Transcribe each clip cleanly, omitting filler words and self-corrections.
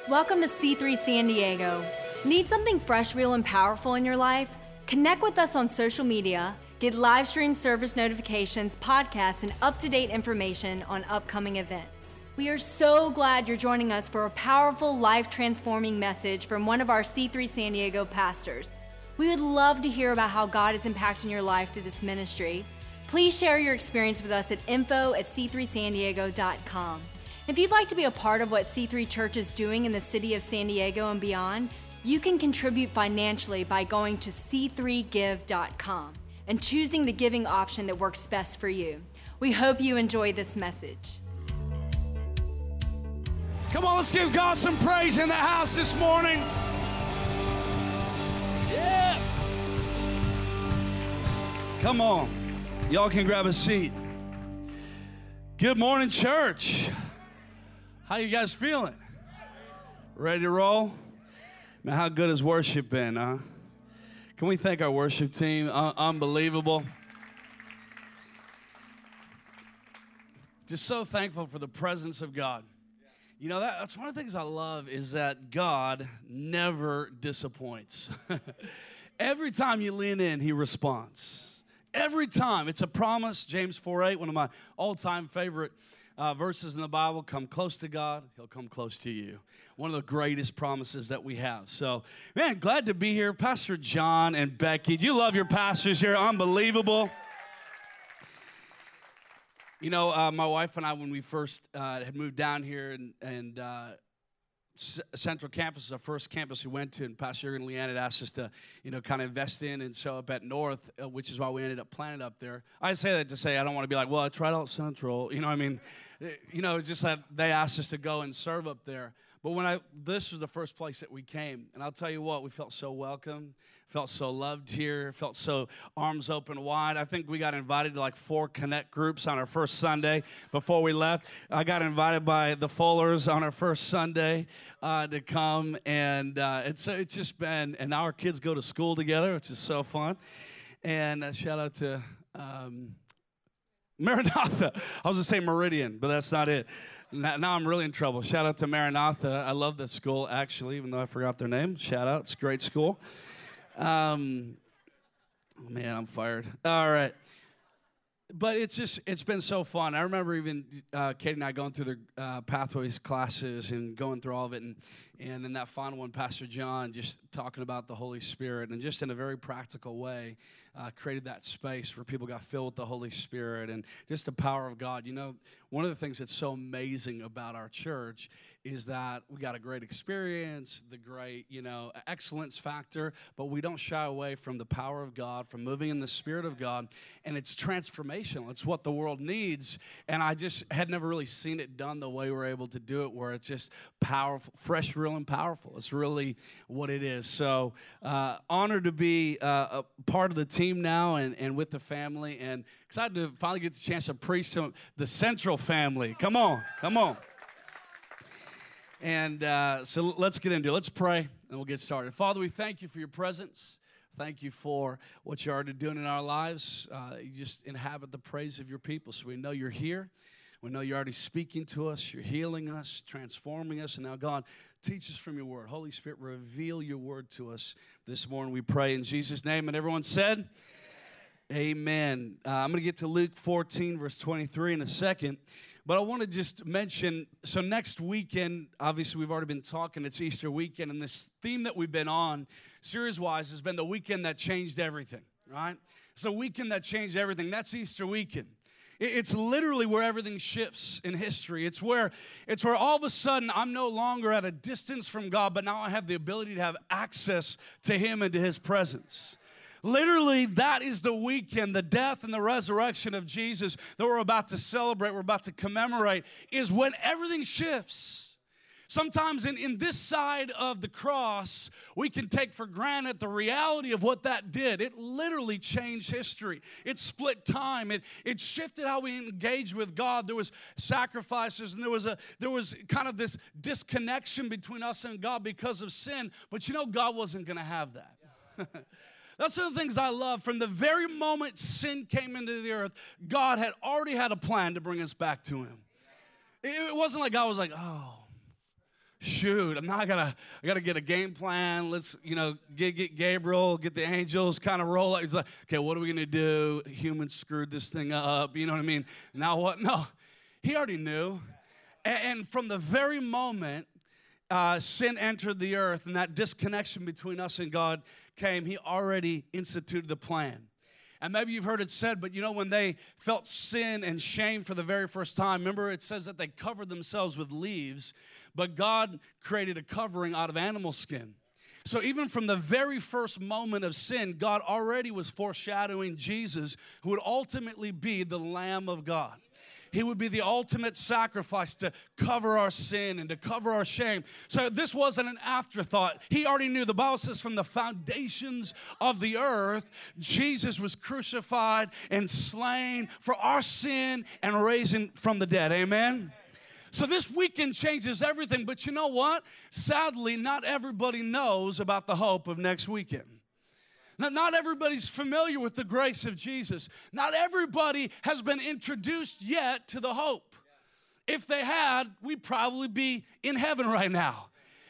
Welcome to C3 San Diego. Need something fresh, real, and powerful in your life? Connect with us on social media, get live stream service notifications, podcasts, and up-to-date information on upcoming events. We are so glad you're joining us for a powerful, life-transforming message from one of our C3 San Diego pastors. We would love to hear about how God is impacting your life through this ministry. Please share your experience with us at info@c3sandiego.com. If you'd like to be a part of what C3 Church is doing in the city of San Diego and beyond, you can contribute financially by going to c3give.com and choosing the giving option that works best for you. We hope you enjoy this message. Come on, let's give God some praise in the house this morning. Yeah. Come on. Y'all can grab a seat. Good morning, church. How you guys feeling? Ready to roll? Man, how good has worship been, huh? Can we thank our worship team? Unbelievable. Just so thankful for the presence of God. You know, that's one of the things I love is that God never disappoints. Every time you lean in, he responds. Every time. It's a promise. James 4:8, one of my all-time favorite verses in the Bible. Come close to God, he'll come close to you. One of the greatest promises that we have. So, man, glad to be here. Pastor John and Becky, do you love your pastors here? Unbelievable. You know, my wife and I, when we first had moved down here, and Central Campus is our first campus we went to, and Pastor Jurgen and Leanne had asked us to, kind of invest in and show up at North, which is why we ended up planting up there. I say that to say I don't want to be like, well, I tried out Central. Just that they asked us to go and serve up there. But this was the first place that we came, and I'll tell you what, we felt so welcome, felt so loved here, felt so arms open wide. I think we got invited to like 4 Connect groups on our first Sunday before we left. I got invited by the Fullers on our first Sunday to come, and it's just been, and now our kids go to school together, which is so fun. And shout out to Maranatha. I was going to say Meridian, but that's not it. Now I'm really in trouble. Shout out to Maranatha. I love that school, actually, even though I forgot their name. Shout out. It's a great school. Man, I'm fired. All right. But it's been so fun. I remember even Katie and I going through the Pathways classes and going through all of it. And in that final one, Pastor John just talking about the Holy Spirit and just in a very practical way created that space where people got filled with the Holy Spirit and just the power of God. You know, one of the things that's so amazing about our church is that we got a great experience, the great, excellence factor, but we don't shy away from the power of God, from moving in the Spirit of God, and it's transformational. It's what the world needs, and I just had never really seen it done the way we're able to do it, where it's just powerful, fresh, real, and powerful. It's really what it is. So honored to be a part of the team now and with the family, and excited to finally get the chance to preach to the Central family. Come on. And so let's get into it. Let's pray, and we'll get started. Father, we thank you for your presence. Thank you for what you're already doing in our lives. You just inhabit the praise of your people, so we know you're here. We know you're already speaking to us. You're healing us, transforming us. And now, God, teach us from your word. Holy Spirit, reveal your word to us this morning. We pray in Jesus' name. And everyone said, amen. I'm going to get to Luke 14, verse 23 in a second. But I want to just mention, so next weekend, obviously we've already been talking, it's Easter weekend, and this theme that we've been on, series-wise, has been the weekend that changed everything, right? It's the weekend that changed everything. That's Easter weekend. It's literally where everything shifts in history. It's where all of a sudden I'm no longer at a distance from God, but now I have the ability to have access to him and to his presence. Literally, that is the weekend, the death and the resurrection of Jesus that we're about to celebrate, we're about to commemorate, is when everything shifts. Sometimes in this side of the cross, we can take for granted the reality of what that did. It literally changed history. It split time. It shifted how we engage with God. There was sacrifices, and there was kind of this disconnection between us and God because of sin. But God wasn't going to have that. That's one of the things I love. From the very moment sin came into the earth, God had already had a plan to bring us back to him. It wasn't like God was like, oh, shoot, I gotta get a game plan. Let's, get Gabriel, get the angels, kind of roll it. He's like, okay, what are we gonna do? Humans screwed this thing up. You know what I mean? Now what? No, he already knew. And from the very moment sin entered the earth and that disconnection between us and God came, he already instituted the plan. And maybe you've heard it said, but when they felt sin and shame for the very first time, remember it says that they covered themselves with leaves, but God created a covering out of animal skin. So even from the very first moment of sin, God already was foreshadowing Jesus, who would ultimately be the Lamb of God. He would be the ultimate sacrifice to cover our sin and to cover our shame. So this wasn't an afterthought. He already knew. The Bible says from the foundations of the earth, Jesus was crucified and slain for our sin and raised from the dead. Amen? So this weekend changes everything. But you know what? Sadly, not everybody knows about the hope of next weekend. Not everybody's familiar with the grace of Jesus. Not everybody has been introduced yet to the hope. If they had, we'd probably be in heaven right now.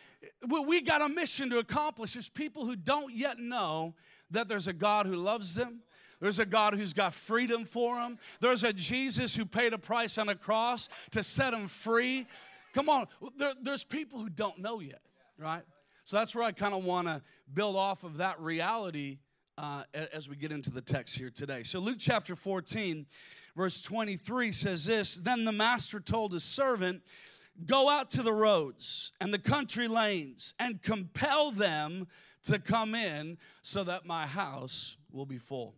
We got a mission to accomplish. There's people who don't yet know that there's a God who loves them. There's a God who's got freedom for them. There's a Jesus who paid a price on a cross to set them free. Come on, there's people who don't know yet, right? So that's where I kind of want to build off of that reality as we get into the text here today. So Luke chapter 14, verse 23 says this, "Then the master told his servant, 'Go out to the roads and the country lanes and compel them to come in so that my house will be full.'"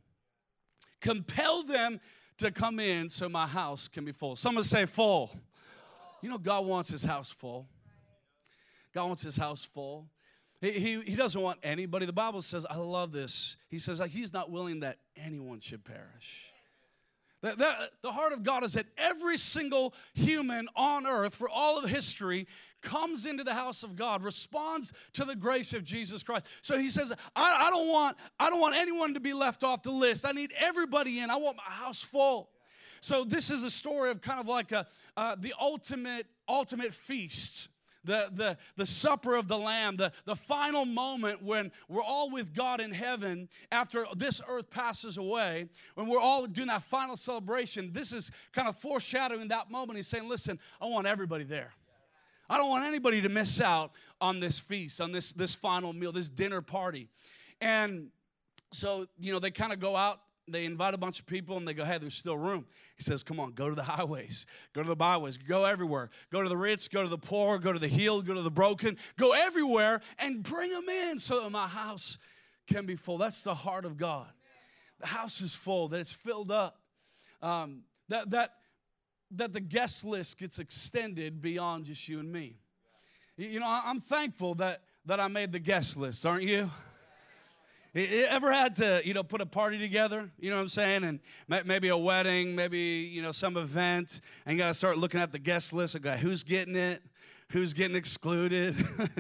Compel them to come in so my house can be full. Someone say full. God wants his house full. God wants his house full. He doesn't want anybody. The Bible says, I love this. He says he's not willing that anyone should perish. The heart of God is that every single human on earth for all of history comes into the house of God, responds to the grace of Jesus Christ. So he says, I don't want anyone to be left off the list. I need everybody in. I want my house full. So this is a story of kind of like the ultimate feast. The supper of the Lamb, the final moment when we're all with God in heaven after this earth passes away, when we're all doing that final celebration. This is kind of foreshadowing that moment. He's saying, listen, I want everybody there. I don't want anybody to miss out on this feast, on this final meal, this dinner party. And so, they kind of go out. They invite a bunch of people, and they go, hey, there's still room. He says, come on, go to the highways, go to the byways, go everywhere. Go to the rich, go to the poor, go to the healed, go to the broken. Go everywhere and bring them in so that my house can be full. That's the heart of God. The house is full, that it's filled up, that the guest list gets extended beyond just you and me. I'm thankful that I made the guest list, aren't you? You ever had to, put a party together, you know what I'm saying, and maybe a wedding, maybe, some event, and you got to start looking at the guest list and go, who's getting it, who's getting excluded?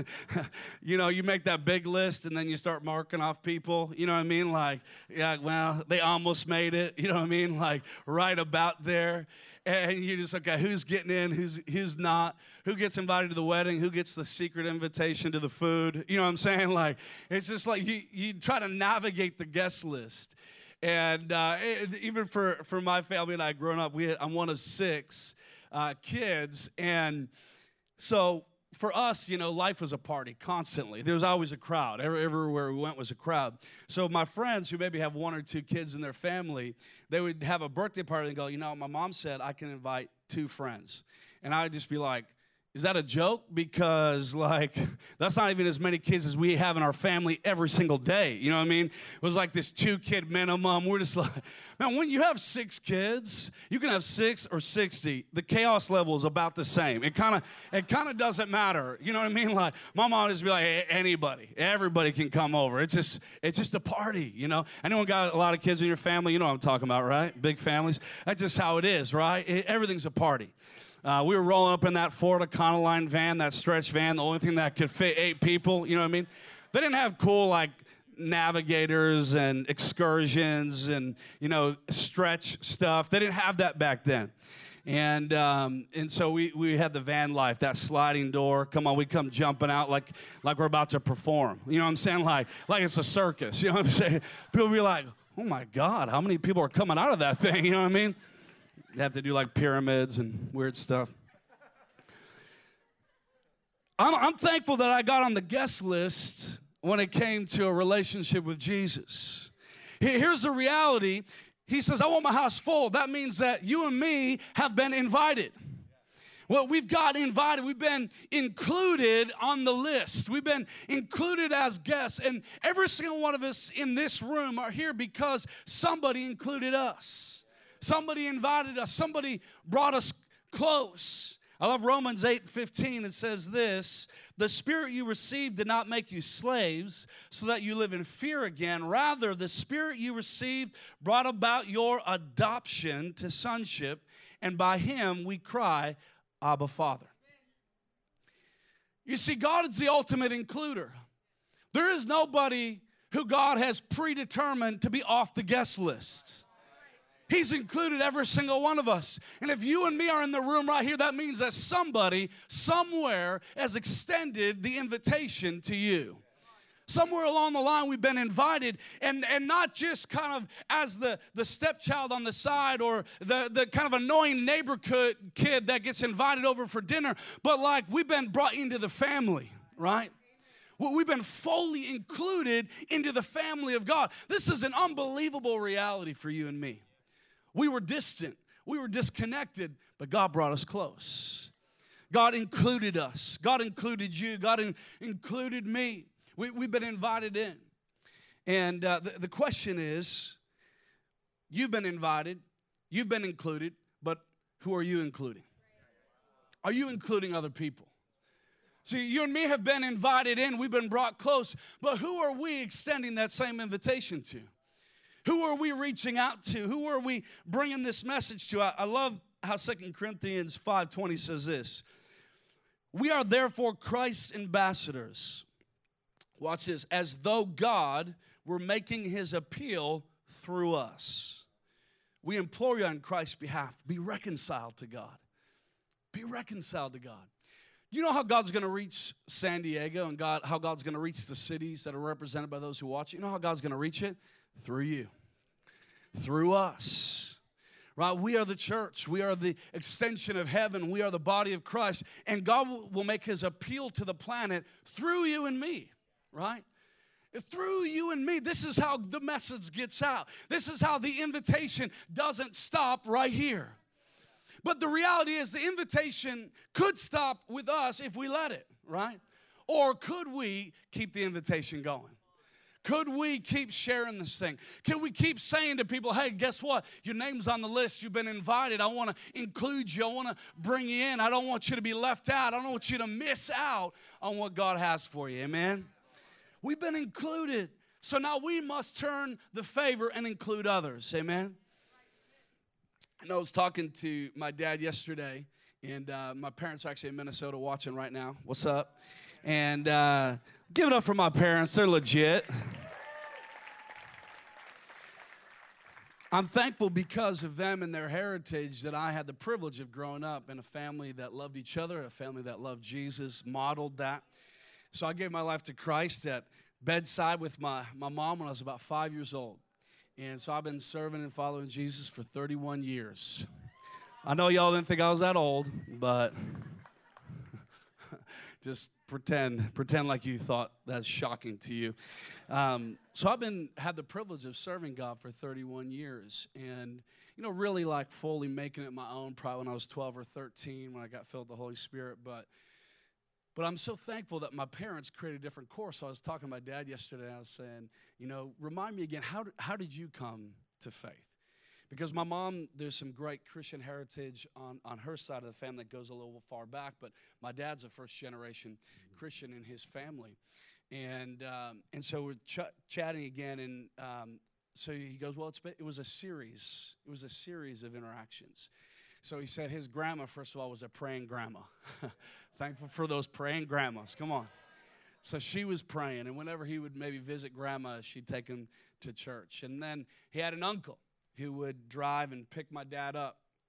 You make that big list, and then you start marking off people, you know what I mean, like, yeah, well, they almost made it, you know what I mean, like, right about there. And you're just, okay, who's getting in, who's not, who gets invited to the wedding, who gets the secret invitation to the food, you know what I'm saying? Like, it's just like you try to navigate the guest list. And even for my family and I growing up, I'm one of 6 kids. And so for us, life was a party constantly. There was always a crowd. Everywhere we went was a crowd. So my friends who maybe have 1 or 2 kids in their family, they would have a birthday party and go, my mom said I can invite 2 friends. And I would just be like, is that a joke? Because, that's not even as many kids as we have in our family every single day. You know what I mean? It was like this 2-kid minimum. We're just like, man, when you have 6 kids, you can have 6 or 60. The chaos level is about the same. It kind of doesn't matter. You know what I mean? Like, my mom just be like, hey, everybody can come over. It's just a party, Anyone got a lot of kids in your family? You know what I'm talking about, right? Big families. That's just how it is, right? Everything's a party. We were rolling up in that Ford Econoline van, that stretch van, the only thing that could fit 8 people, you know what I mean? They didn't have cool, navigators and excursions and, stretch stuff. They didn't have that back then. And so we had the van life, that sliding door. Come on, we come jumping out like we're about to perform. You know what I'm saying? Like it's a circus. You know what I'm saying? People be like, oh my God, how many people are coming out of that thing? You know what I mean? They have to do like pyramids and weird stuff. I'm thankful that I got on the guest list when it came to a relationship with Jesus. Here's the reality. He says, I want my house full. That means that you and me have been invited. Well, we've got invited. We've been included on the list. We've been included as guests. And every single one of us in this room are here because somebody included us. Somebody invited us. Somebody brought us close. I love Romans 8:15. It says this, the Spirit you received did not make you slaves so that you live in fear again. Rather, the Spirit you received brought about your adoption to sonship, and by Him we cry, Abba, Father. You see, God is the ultimate includer. There is nobody who God has predetermined to be off the guest list. He's included every single one of us. And if you and me are in the room right here, that means that somebody, somewhere, has extended the invitation to you. Somewhere along the line, we've been invited, and not just kind of as the stepchild on the side or the kind of annoying neighborhood kid that gets invited over for dinner, but like we've been brought into the family, right? We've been fully included into the family of God. This is an unbelievable reality for you and me. We were distant. We were disconnected, but God brought us close. God included us. God included you. God included me. We've been invited in. And the question is, you've been invited, you've been included, but who are you including? Are you including other people? See, you and me have been invited in. We've been brought close, but who are we extending that same invitation to? Who are we reaching out to? Who are we bringing this message to? I love how 2 Corinthians 5:20 says this. We are therefore Christ's ambassadors. Watch this. As though God were making His appeal through us. We implore you on Christ's behalf, be reconciled to God. Be reconciled to God. You know how God's going to reach San Diego and how God's going to reach the cities that are represented by those who watch it? You know how God's going to reach it? Through you. Through us, right? We are the church. We are the extension of heaven. We are the body of Christ. And God will make His appeal to the planet through you and me, right? Through you and me. This is how the message gets out. This is how the invitation doesn't stop right here. But the reality is the invitation could stop with us if we let it, right? Or could we keep the invitation going? Could we keep sharing this thing? Can we keep saying to people, hey, guess what? Your name's on the list. You've been invited. I want to include you. I want to bring you in. I don't want you to be left out. I don't want you to miss out on what God has for you. Amen? We've been included. So now we must turn the favor and include others. Amen? I was talking to my dad yesterday, and my parents are actually in Minnesota watching right now. What's up? And give it up for my parents. They're legit. I'm thankful because of them and their heritage that I had the privilege of growing up in a family that loved each other, a family that loved Jesus, modeled that. So I gave my life to Christ at bedside with my mom when I was about 5 years old. And so I've been serving and following Jesus for 31 years. I know y'all didn't think I was that old, but just pretend like you thought that's shocking to you. So I've had the privilege of serving God for 31 years, and really like fully making it my own. Probably when I was 12 or 13, when I got filled with the Holy Spirit. But I'm so thankful that my parents created a different course. So I was talking to my dad yesterday. I was saying, remind me again, how did you come to faith? Because my mom, there's some great Christian heritage on her side of the family that goes a little far back, but my dad's a first-generation Christian in his family. And so we're chatting again, and so he goes, well, it was a series. It was a series of interactions. So he said his grandma, first of all, was a praying grandma. Thankful for those praying grandmas. Come on. So she was praying, and whenever he would maybe visit grandma, she'd take him to church. And then he had an uncle who would drive and pick my dad up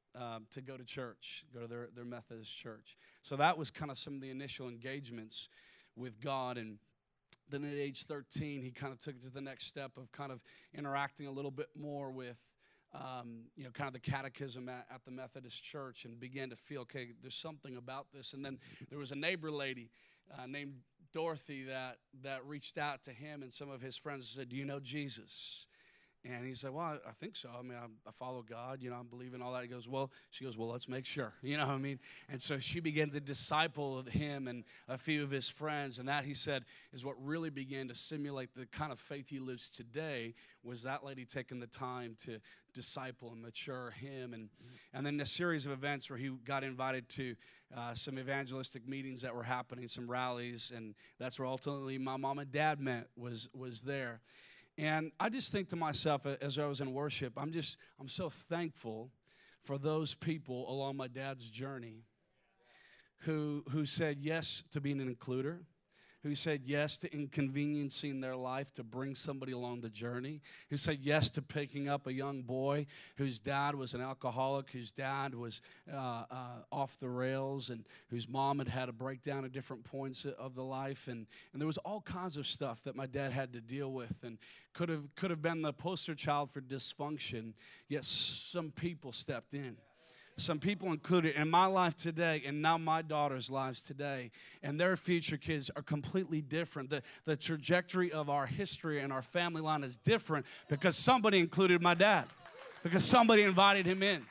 to go to church, go to their Methodist church. So that was kind of some of the initial engagements with God. And then at age 13, he kind of took it to the next step of kind of interacting a little bit more with, kind of the catechism at the Methodist church, and began to feel, okay, there's something about this. And then there was a neighbor lady named Dorothy that reached out to him and some of his friends and said, do you know Jesus? And he said, well, I think so. I mean, I follow God, I believe in all that. She goes, well, let's make sure, what I mean? And so she began to disciple him and a few of his friends. And that, he said, is what really began to simulate the kind of faith he lives today, was that lady taking the time to disciple and mature him. And then a series of events where he got invited to some evangelistic meetings that were happening, some rallies. And that's where ultimately my mom and dad met, was there. And I just think to myself as I was in worship, I'm so thankful for those people along my dad's journey who said yes to being an includer, who said yes to inconveniencing their life to bring somebody along the journey, who said yes to picking up a young boy whose dad was an alcoholic, whose dad was off the rails, and whose mom had a breakdown at different points of the life. And there was all kinds of stuff that my dad had to deal with, and could have been the poster child for dysfunction, yet some people stepped in. Some people included in my life today, and now my daughter's lives today, and their future kids are completely different. The trajectory of our history and our family line is different because somebody included my dad, because somebody invited him in.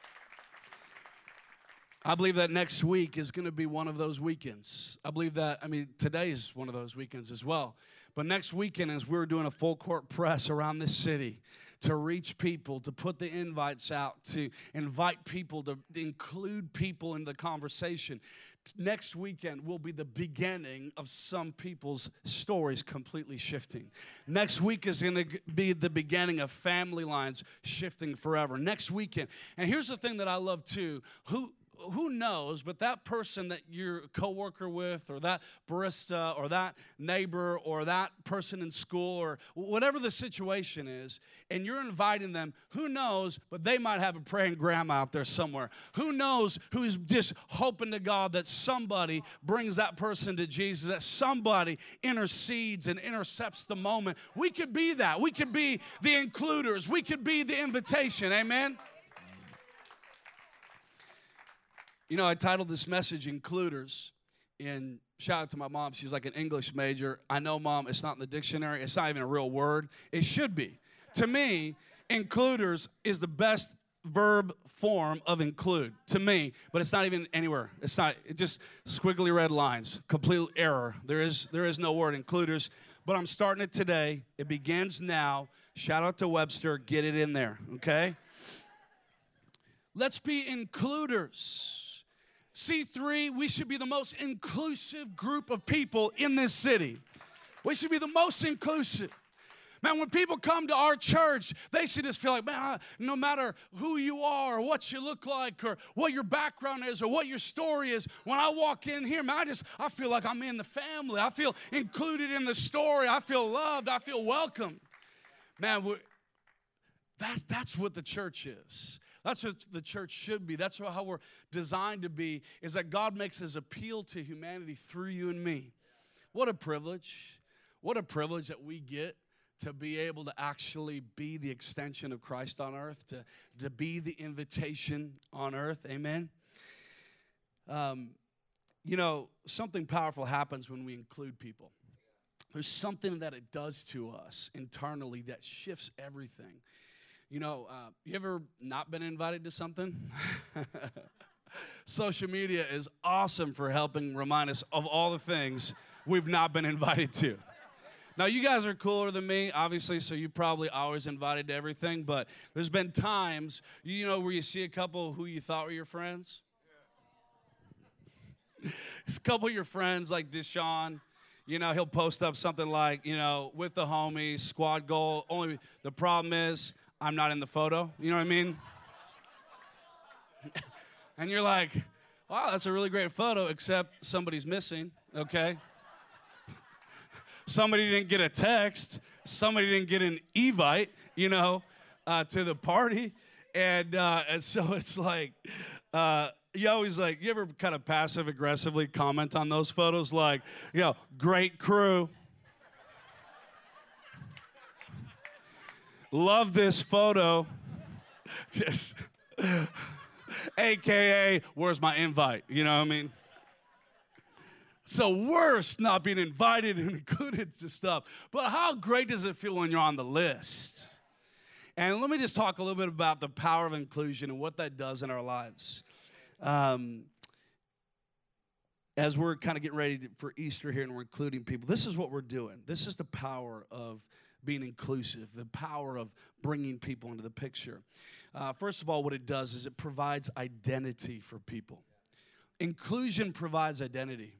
I believe that next week is going to be one of those weekends. Today is one of those weekends as well. But next weekend, as we're doing a full court press around this city, to reach people, to put the invites out, to invite people, to include people in the conversation. Next weekend will be the beginning of some people's stories completely shifting. Next week is going to be the beginning of family lines shifting forever. Next weekend. And here's the thing that I love too. Who knows, but that person that you're a coworker with, or that barista, or that neighbor, or that person in school, or whatever the situation is, and you're inviting them, who knows, but they might have a praying grandma out there somewhere. Who knows who's just hoping to God that somebody brings that person to Jesus, that somebody intercedes and intercepts the moment. We could be that. We could be the includers. We could be the invitation. Amen? I titled this message Includers, and shout out to my mom. She's like an English major. I know, Mom, it's not in the dictionary. It's not even a real word. It should be. To me, includers is the best verb form of include, to me, but it's not even anywhere. It's just squiggly red lines. Complete error. There is no word includers, but I'm starting it today. It begins now. Shout out to Webster. Get it in there, okay? Let's be includers. C3, we should be the most inclusive group of people in this city. We should be the most inclusive. Man, when people come to our church, they should just feel like, man, no matter who you are, or what you look like, or what your background is, or what your story is, when I walk in here, man, I feel like I'm in the family. I feel included in the story. I feel loved. I feel welcome. Man, that's what the church is. That's what the church should be. That's how we're designed to be, is that God makes his appeal to humanity through you and me. What a privilege. What a privilege that we get to be able to actually be the extension of Christ on earth, to be the invitation on earth. Amen? Something powerful happens when we include people. There's something that it does to us internally that shifts everything. You ever not been invited to something? Social media is awesome for helping remind us of all the things we've not been invited to. Now, you guys are cooler than me, obviously, so you probably always invited to everything, but there's been times, where you see a couple who you thought were your friends. It's a couple of your friends, like Deshaun. He'll post up something like, with the homies, squad goal. Only the problem is, I'm not in the photo, you know what I mean? And you're like, wow, that's a really great photo, except somebody's missing, okay? Somebody didn't get a text. Somebody didn't get an evite, to the party. And so it's like, you always like, you ever kind of passive aggressively comment on those photos? Like, great crew. Love this photo. Just, AKA, where's my invite? You know what I mean? So worse not being invited and included to stuff. But how great does it feel when you're on the list? And let me just talk a little bit about the power of inclusion and what that does in our lives. As we're kind of getting ready for Easter here and we're including people, this is what we're doing. This is the power of being inclusive, the power of bringing people into the picture. First of all, what it does is it provides identity for people. Inclusion provides identity.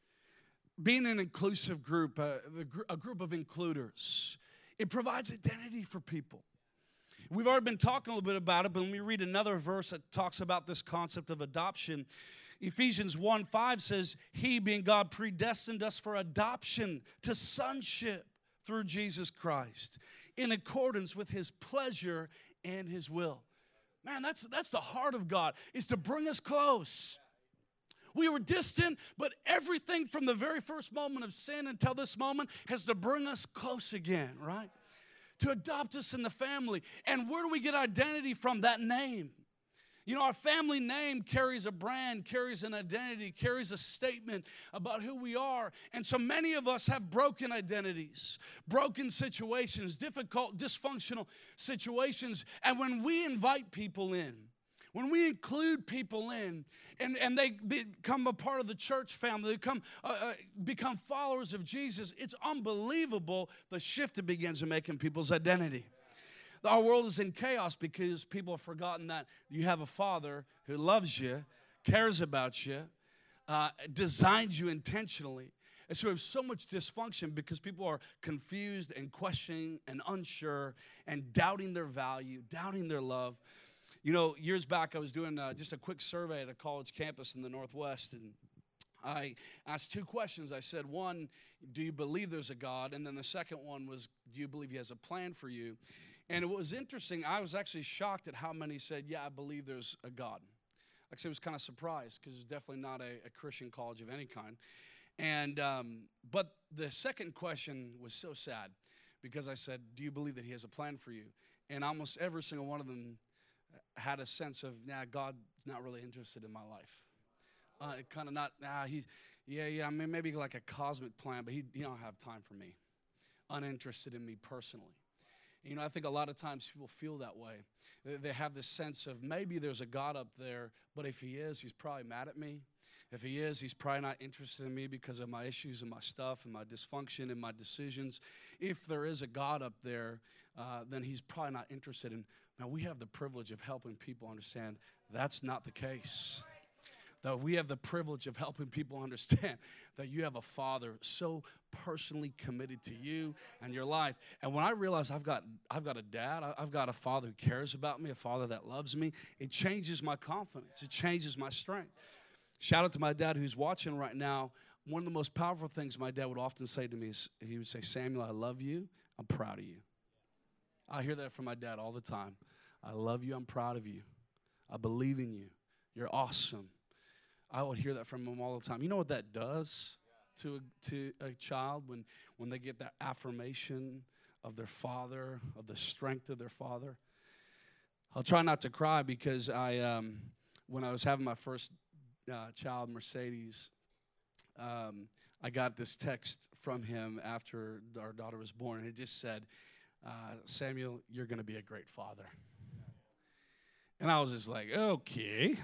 Being an inclusive group, a group of includers, it provides identity for people. We've already been talking a little bit about it, but let me read another verse that talks about this concept of adoption. Ephesians 1:5 says, He, being God, predestined us for adoption to sonship through Jesus Christ, in accordance with His pleasure and His will. Man, that's the heart of God, is to bring us close. We were distant, but everything from the very first moment of sin until this moment has to bring us close again, right? To adopt us in the family. And where do we get identity from? That name. Our family name carries a brand, carries an identity, carries a statement about who we are. And so many of us have broken identities, broken situations, difficult, dysfunctional situations. And when we invite people in, when we include people in, and they become a part of the church family, they become followers of Jesus, it's unbelievable the shift it begins to make in people's identity. Our world is in chaos because people have forgotten that you have a Father who loves you, cares about you, designed you intentionally. And so we have so much dysfunction because people are confused and questioning and unsure and doubting their value, doubting their love. Years back I was doing just a quick survey at a college campus in the Northwest, and I asked two questions. I said, one, do you believe there's a God? And then the second one was, do you believe He has a plan for you? And it was interesting. I was actually shocked at how many said, yeah, I believe there's a God. Like I said, I was kind of surprised because it's definitely not a Christian college of any kind. And but the second question was so sad because I said, do you believe that He has a plan for you? And almost every single one of them had a sense of, God's not really interested in my life. Kind of not, I mean, maybe like a cosmic plan, but he don't have time for me. Uninterested in me personally. I think a lot of times people feel that way. They have this sense of maybe there's a God up there, but if He is, He's probably mad at me. If He is, He's probably not interested in me because of my issues and my stuff and my dysfunction and my decisions. If there is a God up there, then He's probably not interested in. Now, we have the privilege of helping people understand that's not the case. That we have the privilege of helping people understand that you have a Father so personally committed to you and your life. And when I realize I've got a dad, I've got a Father who cares about me, a Father that loves me, it changes my confidence. It changes my strength. Shout out to my dad who's watching right now. One of the most powerful things my dad would often say to me is, he would say, Samuel, I love you. I'm proud of you. I hear that from my dad all the time. I love you. I'm proud of you. I believe in you. You're awesome. I would hear that from him all the time. You know what that does to a child when they get that affirmation of their father, of the strength of their father? I'll try not to cry because when I was having my first child, Mercedes, I got this text from him after our daughter was born, and it just said, Samuel, you're going to be a great father. And I was just like, okay.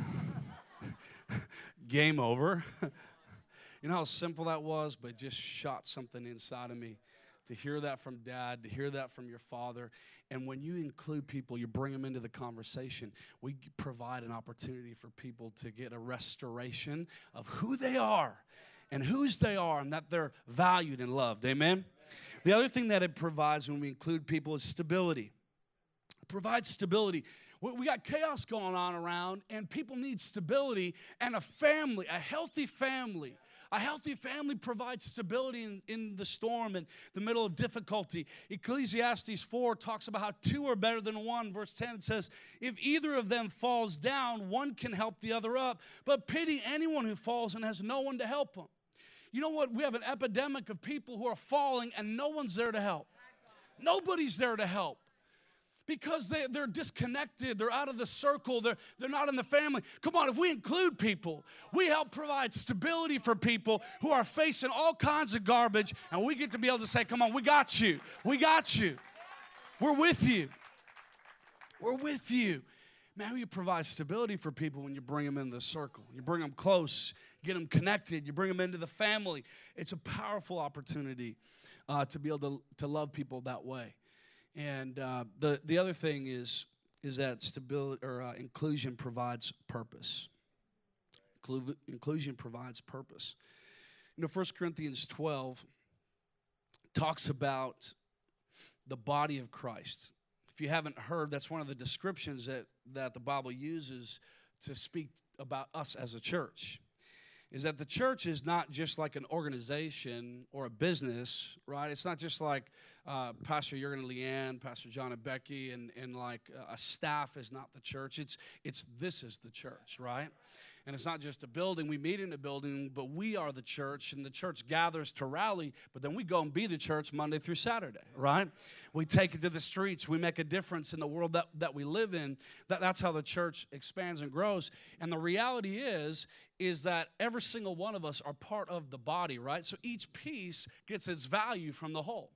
Game over. You know how simple that was, but it just shot something inside of me. To hear that from Dad, to hear that from your father. And when you include people, you bring them into the conversation, we provide an opportunity for people to get a restoration of who they are and whose they are and that they're valued and loved. Amen? The other thing that it provides when we include people is stability. It provides stability. We got chaos going on around, and people need stability, and a family, a healthy family, A healthy family provides stability in the storm and the middle of difficulty. Ecclesiastes 4 talks about how two are better than one. Verse 10 says, if either of them falls down, one can help the other up. But pity anyone who falls and has no one to help him. You know what? We have an epidemic of people who are falling and no one's there to help. Nobody's there to help. Because they're disconnected, they're out of the circle, they're not in the family. Come on, if we include people, we help provide stability for people who are facing all kinds of garbage, and we get to be able to say, come on, we got you. We got you. We're with you. We're with you. Man, you provide stability for people when you bring them in the circle. You bring them close, you get them connected, you bring them into the family. It's a powerful opportunity to be able to love people that way. And the other thing is that stability or inclusion provides purpose. Inclusion provides purpose. You know, 1 Corinthians 12 talks about the body of Christ. If you haven't heard, that's one of the descriptions that the Bible uses to speak about us as a church. Is that the church is not just like an organization or a business, right? It's not just like Pastor Jurgen and Leanne, Pastor John and Becky, and like a staff is not the church. This is the church, right? And it's not just a building. We meet in a building, but we are the church, and the church gathers to rally, but then we go and be the church Monday through Saturday, right? We take it to the streets. We make a difference in the world that we live in. That's how the church expands and grows. And the reality is that every single one of us are part of the body, right? So each piece gets its value from the whole.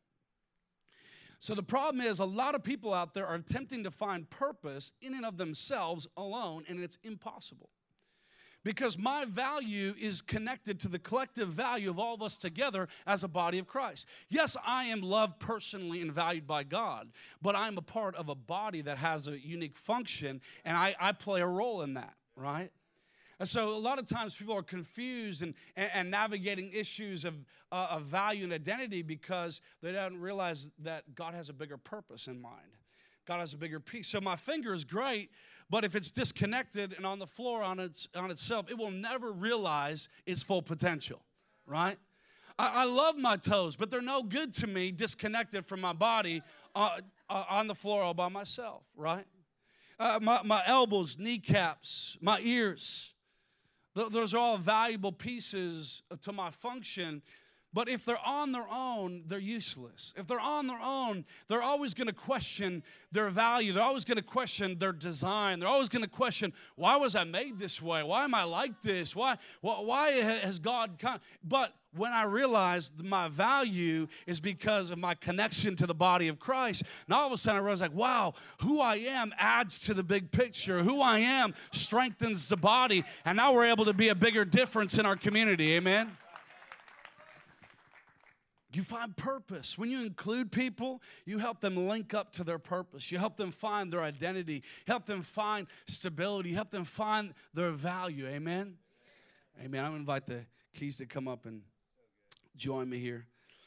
So the problem is a lot of people out there are attempting to find purpose in and of themselves alone, and it's impossible. Because my value is connected to the collective value of all of us together as a body of Christ. Yes, I am loved personally and valued by God, but I'm a part of a body that has a unique function, and I play a role in that, right? And so a lot of times people are confused and navigating issues of value and identity because they don't realize that God has a bigger purpose in mind. God has a bigger piece. So my finger is great, but if it's disconnected and on the floor on itself, it will never realize its full potential, right? I love my toes, but they're no good to me disconnected from my body on the floor all by myself, right? My elbows, kneecaps, my ears, those are all valuable pieces to my function. But if they're on their own, they're useless. If they're on their own, they're always going to question their value. They're always going to question their design. They're always going to question, why was I made this way? Why am I like this? Why has God come? But when I realized my value is because of my connection to the body of Christ, now all of a sudden I realized, like, wow, who I am adds to the big picture. Who I am strengthens the body. And now we're able to be a bigger difference in our community. Amen? You find purpose. When you include people, you help them link up to their purpose. You help them find their identity. Help them find stability. Help them find their value. Amen? Amen. I'm going to invite the Keys to come up and join me here.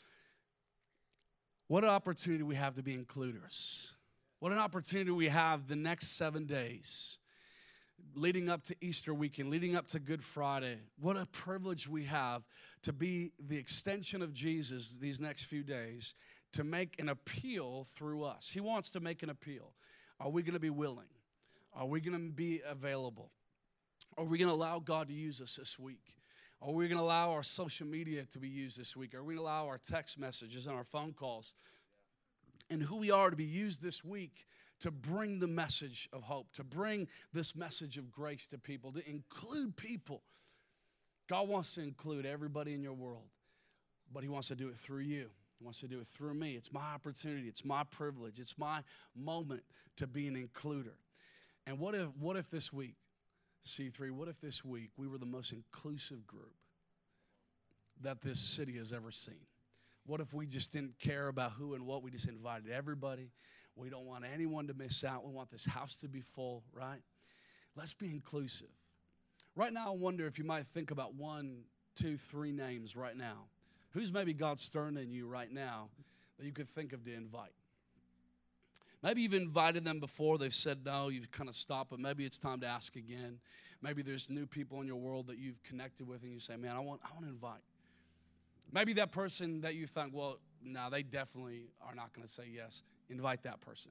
What an opportunity we have to be includers. What an opportunity we have the next 7 days, leading up to Easter weekend, leading up to Good Friday. What a privilege we have to be the extension of Jesus these next few days, to make an appeal through us. He wants to make an appeal. Are we going to be willing? Are we going to be available? Are we going to allow God to use us this week? Are we going to allow our social media to be used this week? Are we going to allow our text messages and our phone calls and who we are to be used this week to bring the message of hope, to bring this message of grace to people, to include people? God wants to include everybody in your world, but he wants to do it through you. He wants to do it through me. It's my opportunity. It's my privilege. It's my moment to be an includer. And what if this week, C3, what if this week we were the most inclusive group that this city has ever seen? What if we just didn't care about who and what? We just invited everybody. We don't want anyone to miss out. We want this house to be full, right? Let's be inclusive. Right now, I wonder if you might think about 1, 2, 3 names right now. Who's maybe God stirring in you right now that you could think of to invite? Maybe you've invited them before. They've said no. You've kind of stopped, but maybe it's time to ask again. Maybe there's new people in your world that you've connected with, and you say, man, I want to invite. Maybe that person that you think, well, no, they definitely are not going to say yes. Invite that person.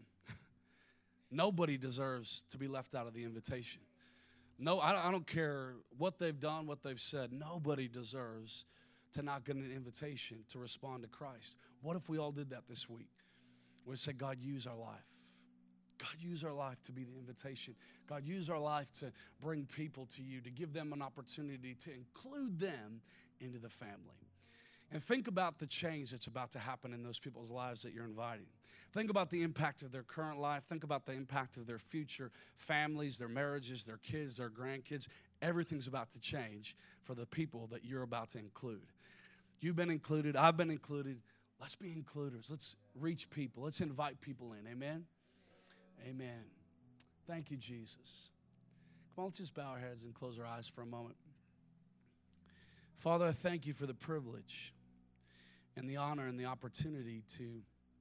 Nobody deserves to be left out of the invitation. No, I don't care what they've done, what they've said. Nobody deserves to not get an invitation to respond to Christ. What if we all did that this week? We say, God, use our life. God, use our life to be the invitation. God, use our life to bring people to you, to give them an opportunity to include them into the family. And think about the change that's about to happen in those people's lives that you're inviting. Think about the impact of their current life. Think about the impact of their future families, their marriages, their kids, their grandkids. Everything's about to change for the people that you're about to include. You've been included. I've been included. Let's be includers. Let's reach people. Let's invite people in. Amen? Amen. Thank you, Jesus. Come on, let's just bow our heads and close our eyes for a moment. Father, I thank you for the privilege and the honor and the opportunity to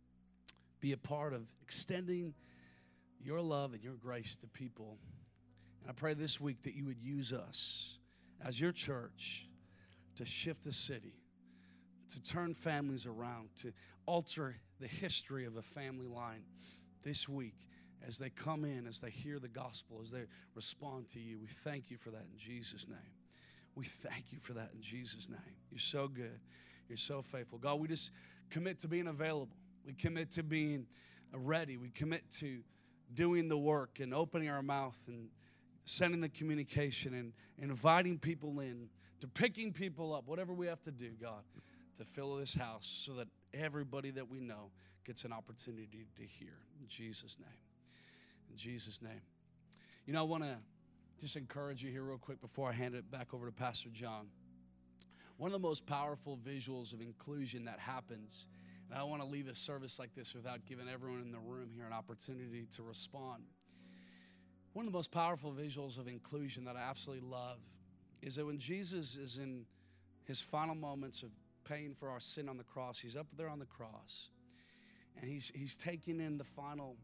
be a part of extending your love and your grace to people. And I pray this week that you would use us as your church to shift the city, to turn families around, to alter the history of a family line this week as they come in, as they hear the gospel, as they respond to you. We thank you for that in Jesus' name. We thank you for that in Jesus' name. You're so good. You're so faithful. God, we just commit to being available. We commit to being ready. We commit to doing the work and opening our mouth and sending the communication and inviting people in, to picking people up, whatever we have to do, God, to fill this house so that everybody that we know gets an opportunity to hear. In Jesus' name. In Jesus' name. You know, I want to just encourage you here real quick before I hand it back over to Pastor John. One of the most powerful visuals of inclusion that happens, and I don't want to leave a service like this without giving everyone in the room here an opportunity to respond. One of the most powerful visuals of inclusion that I absolutely love is that when Jesus is in his final moments of paying for our sin on the cross, he's up there on the cross, and he's taking in the final,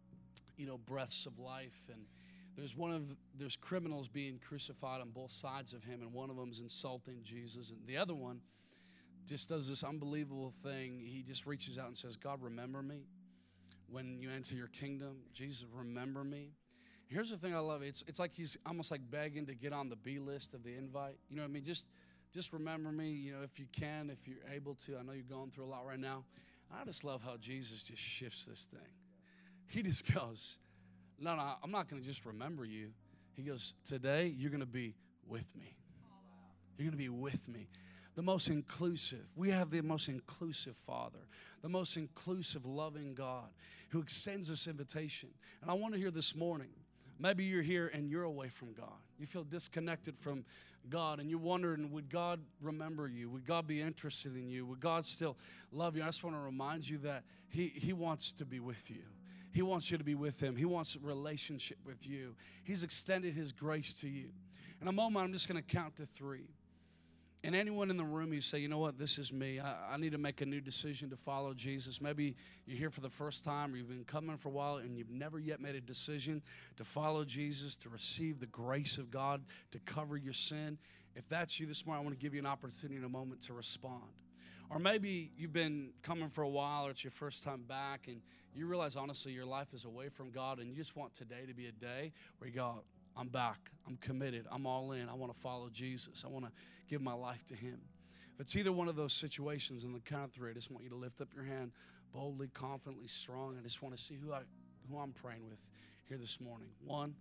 breaths of life, and there's criminals being crucified on both sides of him, and one of them's insulting Jesus, and the other one just does this unbelievable thing. He just reaches out and says, God, remember me when you enter your kingdom. Jesus, remember me. Here's the thing I love. It's like he's almost like begging to get on the B list of the invite. You know what I mean? Just remember me, if you can, if you're able to. I know you're going through a lot right now. I just love how Jesus just shifts this thing. He just goes, no, I'm not going to just remember you. He goes, today you're going to be with me. You're going to be with me. The most inclusive. We have the most inclusive Father, the most inclusive, loving God who extends this invitation. And I want to hear this morning, maybe you're here and you're away from God. You feel disconnected from God and you're wondering, would God remember you? Would God be interested in you? Would God still love you? I just want to remind you that He wants to be with you. He wants you to be with Him. He wants a relationship with you. He's extended His grace to you. In a moment, I'm just going to count to 3. And anyone in the room, you say, you know what, this is me. I need to make a new decision to follow Jesus. Maybe you're here for the first time or you've been coming for a while and you've never yet made a decision to follow Jesus, to receive the grace of God, to cover your sin. If that's you this morning, I want to give you an opportunity in a moment to respond. Or maybe you've been coming for a while or it's your first time back and you realize, honestly, your life is away from God and you just want today to be a day where you go, I'm back, I'm committed, I'm all in, I want to follow Jesus, I want to give my life to Him. If it's either one of those situations, in the count of 3, I just want you to lift up your hand boldly, confidently, strong. I just want to see who I'm praying with here this morning. 1,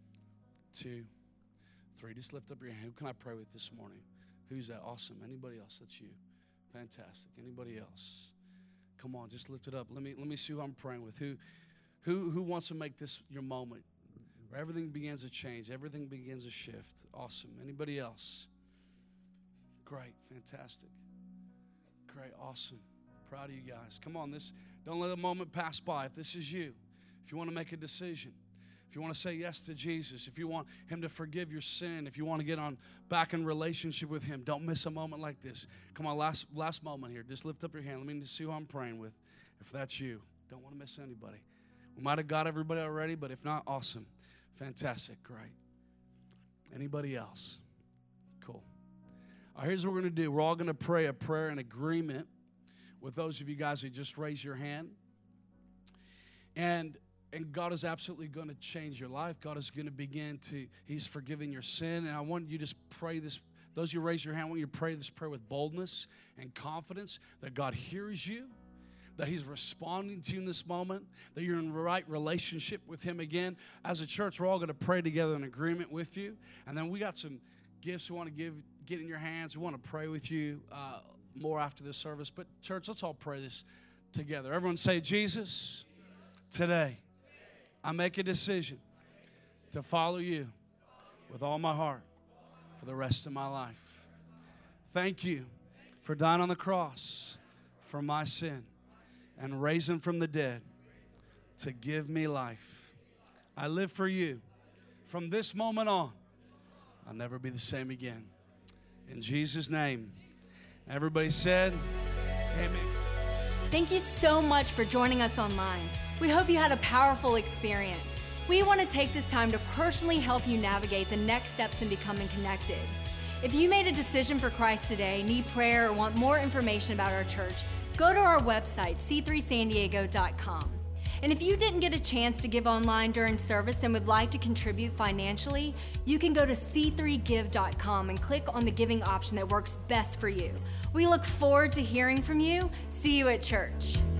2, 3. Just lift up your hand. Who can I pray with this morning? Who's that? Awesome. Anybody else? That's you. Fantastic. Anybody else? Come on, just lift it up. Let me see who I'm praying with. Who wants to make this your moment where everything begins to change, everything begins to shift? Awesome. Anybody else? Great. Fantastic. Great. Awesome. Proud of you guys. Come on, don't let a moment pass by. If this is you, if you want to make a decision, if you want to say yes to Jesus, if you want Him to forgive your sin, if you want to get back in relationship with Him, don't miss a moment like this. Come on, last moment here. Just lift up your hand. Let me see who I'm praying with. If that's you, don't want to miss anybody. We might have got everybody already, but if not, awesome. Fantastic. Great. Anybody else? Cool. All right, here's what we're going to do. We're all going to pray a prayer in agreement with those of you guys who just raised your hand. And God is absolutely going to change your life. God is going to He's forgiving your sin. And I want you to just pray this. Those of you who raise your hand, I want you to pray this prayer with boldness and confidence that God hears you, that He's responding to you in this moment, that you're in the right relationship with Him again. As a church, we're all going to pray together in agreement with you. And then we got some gifts we want to get in your hands. We want to pray with you more after this service. But church, let's all pray this together. Everyone say, Jesus, today I make a decision to follow you with all my heart for the rest of my life. Thank you for dying on the cross for my sin and raising from the dead to give me life. I live for you. From this moment on, I'll never be the same again. In Jesus' name, everybody said, amen. Thank you so much for joining us online. We hope you had a powerful experience. We want to take this time to personally help you navigate the next steps in becoming connected. If you made a decision for Christ today, need prayer, or want more information about our church, go to our website, c3sandiego.com. And if you didn't get a chance to give online during service and would like to contribute financially, you can go to c3give.com and click on the giving option that works best for you. We look forward to hearing from you. See you at church.